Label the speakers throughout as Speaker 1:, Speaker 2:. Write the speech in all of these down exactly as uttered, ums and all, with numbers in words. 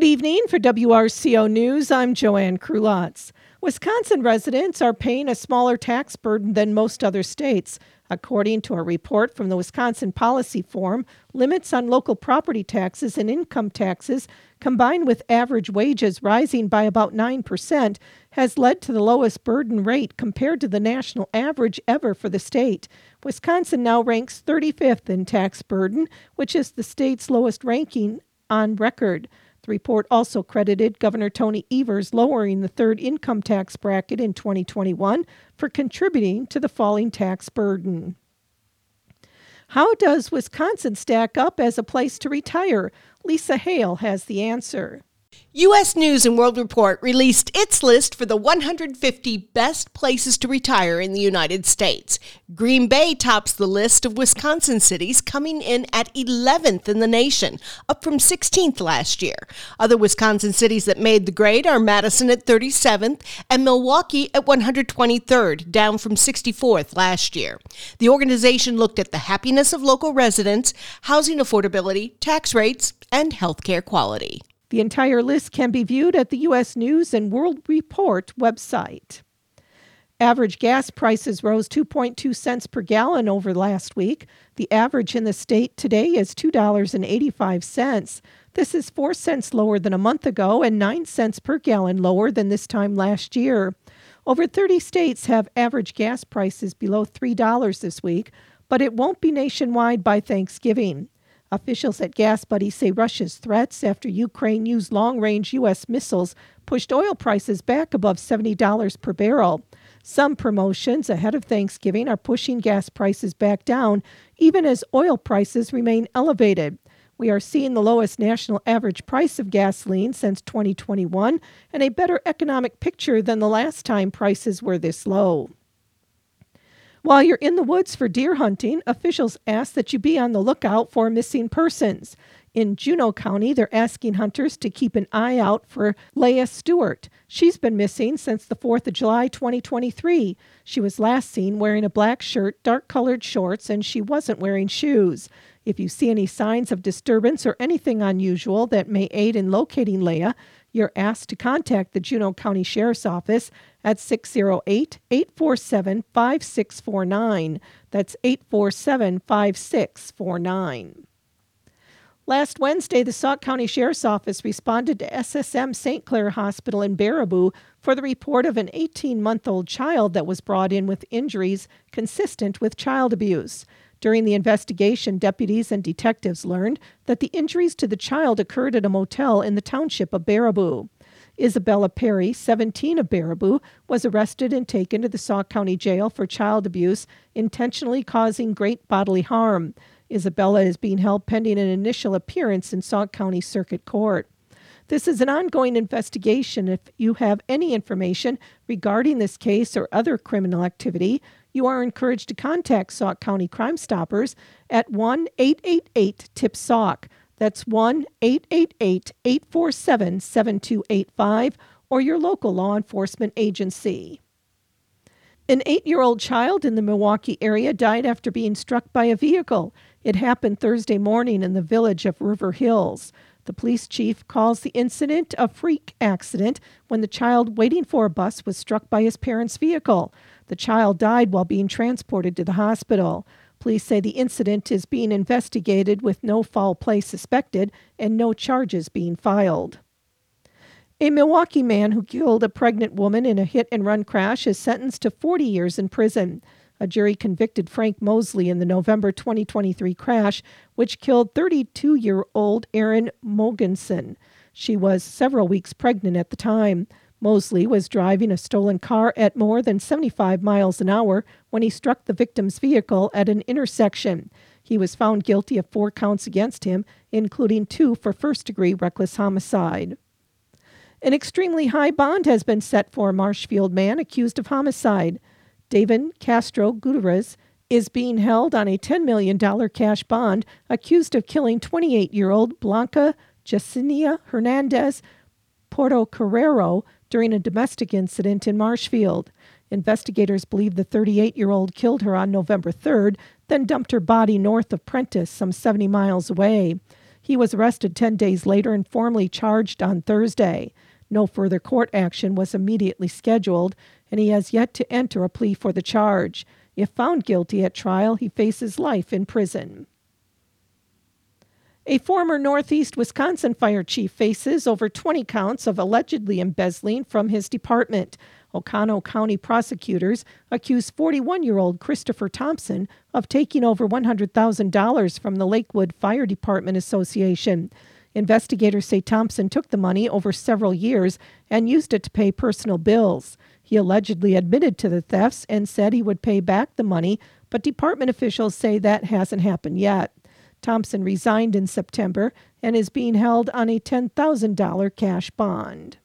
Speaker 1: evening. For W R C O News, I'm Joanne Krulotz. Wisconsin residents are paying a smaller tax burden than most other states. According to a report from the Wisconsin Policy Forum, limits on local property taxes and income taxes, combined with average wages rising by about nine percent, has led to the lowest burden rate compared to the national average ever for the state. Wisconsin now ranks thirty-fifth in tax burden, which is the state's lowest ranking on record. The report also credited Governor Tony Evers lowering the third income tax bracket in twenty twenty-one for contributing to the falling tax burden. How does Wisconsin stack up as a place to retire? Lisa Hale has the answer.
Speaker 2: U S News and World Report released its list for the one hundred fifty best places to retire in the United States. Green Bay tops the list of Wisconsin cities, coming in at eleventh in the nation, up from sixteenth last year. Other Wisconsin cities that made the grade are Madison at thirty-seventh and Milwaukee at one hundred twenty-third, down from sixty-fourth last year. The organization looked at the happiness of local residents, housing affordability, tax rates, and healthcare quality.
Speaker 1: The entire list can be viewed at the U S News and World Report website. Average gas prices rose two point two cents per gallon over last week. The average in the state today is two dollars and eighty-five cents. This is four cents lower than a month ago and nine cents per gallon lower than this time last year. Over thirty states have average gas prices below three dollars this week, but it won't be nationwide by Thanksgiving. Officials at Gas Buddy say Russia's threats after Ukraine used long-range U S missiles pushed oil prices back above seventy dollars per barrel. Some promotions ahead of Thanksgiving are pushing gas prices back down, even as oil prices remain elevated. We are seeing the lowest national average price of gasoline since twenty twenty-one and a better economic picture than the last time prices were this low. While you're in the woods for deer hunting, officials ask that you be on the lookout for missing persons. In Juneau County, they're asking hunters to keep an eye out for Leah Stewart. She's been missing since the fourth of July, twenty twenty-three. She was last seen wearing a black shirt, dark-colored shorts, and she wasn't wearing shoes. If you see any signs of disturbance or anything unusual that may aid in locating Leah, you're asked to contact the Juneau County Sheriff's Office at six oh eight, eight four seven, five six four nine. That's eight four seven, five six four nine. Last Wednesday, the Sauk County Sheriff's Office responded to S S M Saint Clair Hospital in Baraboo for the report of an eighteen-month-old child that was brought in with injuries consistent with child abuse. During the investigation, deputies and detectives learned that the injuries to the child occurred at a motel in the township of Baraboo. Isabella Perry, seventeen, of Baraboo, was arrested and taken to the Sauk County Jail for child abuse, intentionally causing great bodily harm. Isabella is being held pending an initial appearance in Sauk County Circuit Court. This is an ongoing investigation. If you have any information regarding this case or other criminal activity, you are encouraged to contact Sauk County Crime Stoppers at one eight eight eight, T I P S A U C. That's one eight eight eight, eight four seven, seven two eight five or your local law enforcement agency. An eight-year-old child in the Milwaukee area died after being struck by a vehicle. It happened Thursday morning in the village of River Hills. The police chief calls the incident a freak accident when the child waiting for a bus was struck by his parents' vehicle. The child died while being transported to the hospital. Police say the incident is being investigated with no foul play suspected and no charges being filed. A Milwaukee man who killed a pregnant woman in a hit-and-run crash is sentenced to forty years in prison. A jury convicted Frank Mosley in the November twenty twenty-three crash, which killed thirty-two-year-old Erin Mogensen. She was several weeks pregnant at the time. Mosley was driving a stolen car at more than seventy-five miles an hour when he struck the victim's vehicle at an intersection. He was found guilty of four counts against him, including two for first-degree reckless homicide. An extremely high bond has been set for a Marshfield man accused of homicide. David Castro Gutierrez is being held on a ten million dollars cash bond, accused of killing twenty-eight-year-old Blanca Yesenia Hernandez Portocarrero during a domestic incident in Marshfield. Investigators believe the thirty-eight-year-old killed her on November third, then dumped her body north of Prentice, some seventy miles away. He was arrested ten days later and formally charged on Thursday. No further court action was immediately scheduled, and he has yet to enter a plea for the charge. If found guilty at trial, he faces life in prison. A former Northeast Wisconsin fire chief faces over twenty counts of allegedly embezzling from his department. Oconto County prosecutors accuse forty-one-year-old Christopher Thompson of taking over one hundred thousand dollars from the Lakewood Fire Department Association. Investigators say Thompson took the money over several years and used it to pay personal bills. He allegedly admitted to the thefts and said he would pay back the money, but department officials say that hasn't happened yet. Thompson resigned in September and is being held on a ten thousand dollars cash bond.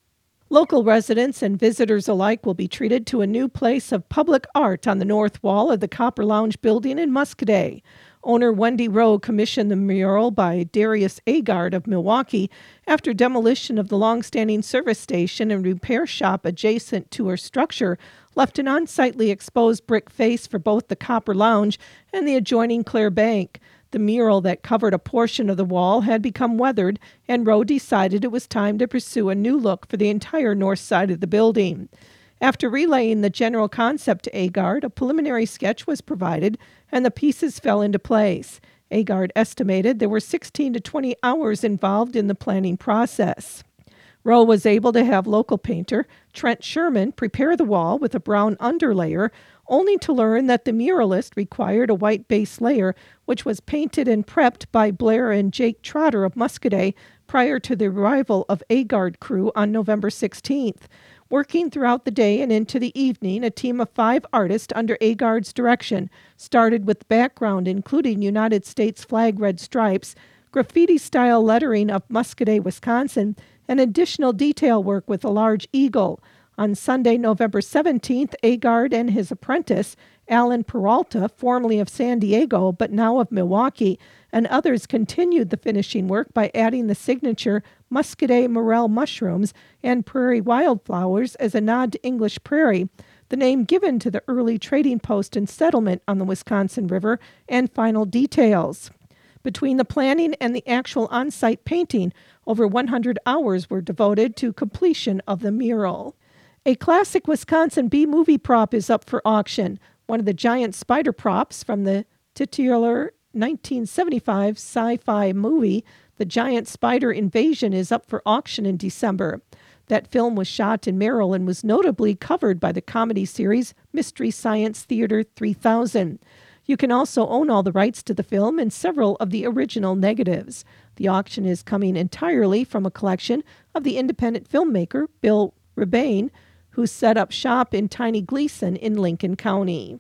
Speaker 1: Local residents and visitors alike will be treated to a new place of public art on the north wall of the Copper Lounge building in Muscoda. Owner Wendy Rowe commissioned the mural by Darius Agard of Milwaukee after demolition of the long-standing service station and repair shop adjacent to her structure left an unsightly exposed brick face for both the Copper Lounge and the adjoining Clare Bank. The mural that covered a portion of the wall had become weathered, and Rowe decided it was time to pursue a new look for the entire north side of the building. After relaying the general concept to Agard, a preliminary sketch was provided, and the pieces fell into place. Agard estimated there were sixteen to twenty hours involved in the planning process. Rowe was able to have local painter Trent Sherman prepare the wall with a brown underlayer, only to learn that the muralist required a white base layer, which was painted and prepped by Blair and Jake Trotter of Muscoda prior to the arrival of Agard crew on November sixteenth. Working throughout the day and into the evening, a team of five artists under Agard's direction started with background including United States flag red stripes, graffiti-style lettering of Muscoda, Wisconsin, and additional detail work with a large eagle. On Sunday, November seventeenth, Agard and his apprentice, Alan Peralta, formerly of San Diego but now of Milwaukee, and others continued the finishing work by adding the signature Muscoda morel mushrooms and prairie wildflowers as a nod to English prairie, the name given to the early trading post and settlement on the Wisconsin River, and final details. Between the planning and the actual on-site painting, over one hundred hours were devoted to completion of the mural. A classic Wisconsin B-movie prop is up for auction. One of the giant spider props from the titular nineteen seventy-five sci-fi movie, The Giant Spider Invasion, is up for auction in December. That film was shot in Merrill and was notably covered by the comedy series Mystery Science Theater three thousand. You can also own all the rights to the film and several of the original negatives. The auction is coming entirely from a collection of the independent filmmaker Bill Rebane, who set up shop in Tiny Gleason in Lincoln County.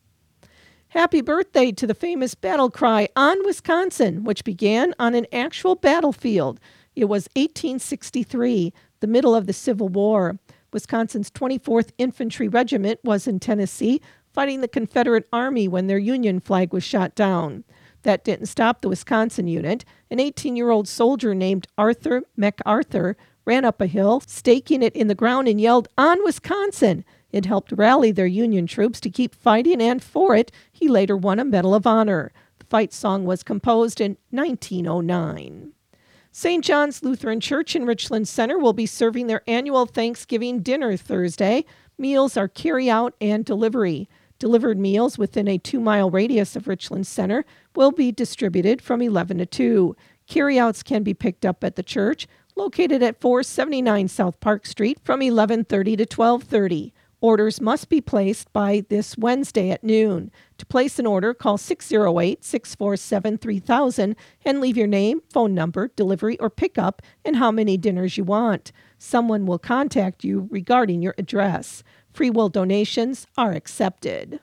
Speaker 1: Happy birthday to the famous battle cry "On Wisconsin," which began on an actual battlefield. It was eighteen sixty-three, the middle of the Civil War. Wisconsin's twenty-fourth Infantry Regiment was in Tennessee, fighting the Confederate Army when their Union flag was shot down. That didn't stop the Wisconsin unit. An eighteen-year-old soldier named Arthur MacArthur ran up a hill, staking it in the ground, and yelled, "On Wisconsin!" It helped rally their Union troops to keep fighting, and for it, he later won a Medal of Honor. The fight song was composed in nineteen oh nine. Saint John's Lutheran Church in Richland Center will be serving their annual Thanksgiving dinner Thursday. Meals are carry-out and delivery. Delivered meals within a two-mile radius of Richland Center will be distributed from eleven to two. Carryouts can be picked up at the church, located at four seventy-nine South Park Street, from eleven thirty to twelve thirty. Orders must be placed by this Wednesday at noon. To place an order, call six oh eight, six four seven, three thousand and leave your name, phone number, delivery, or pickup, and how many dinners you want. Someone will contact you regarding your address. Free will donations are accepted.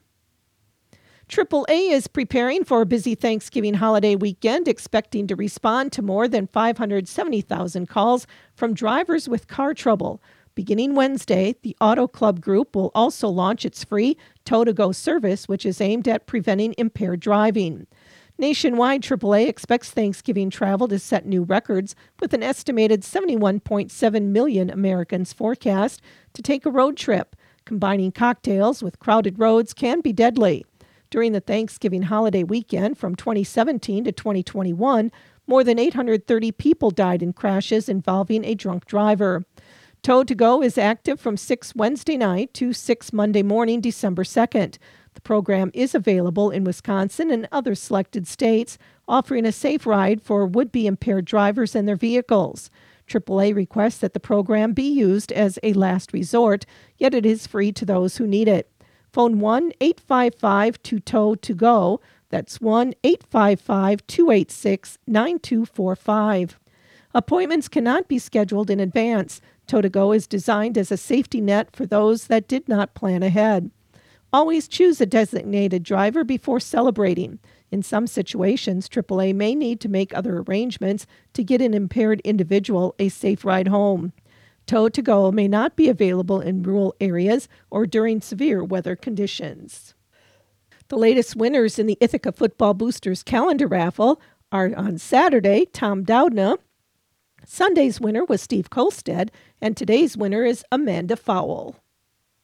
Speaker 1: triple A is preparing for a busy Thanksgiving holiday weekend, expecting to respond to more than five hundred seventy thousand calls from drivers with car trouble. Beginning Wednesday, the Auto Club Group will also launch its free Tow-to-Go service, which is aimed at preventing impaired driving. Nationwide, triple A expects Thanksgiving travel to set new records, with an estimated seventy-one point seven million Americans forecast to take a road trip. Combining cocktails with crowded roads can be deadly. During the Thanksgiving holiday weekend from twenty seventeen to twenty twenty-one, More than eight hundred thirty people died in crashes involving a drunk driver. Tow to Go is active from six Wednesday night to six Monday morning, December second. The program is available in Wisconsin and other selected states, offering a safe ride for would-be impaired drivers and their vehicles. triple A requests that the program be used as a last resort, yet it is free to those who need it. Phone one eight five five two tow to go. That's one eight five five two eight six nine two four five. Appointments cannot be scheduled in advance. Tow to Go is designed as a safety net for those that did not plan ahead. Always choose a designated driver before celebrating. In some situations, triple A may need to make other arrangements to get an impaired individual a safe ride home. Tow to Go may not be available in rural areas or during severe weather conditions. The latest winners in the Ithaca Football Boosters calendar raffle are on Saturday, Tom Doudna. Sunday's winner was Steve Kolstad, and today's winner is Amanda Fowle.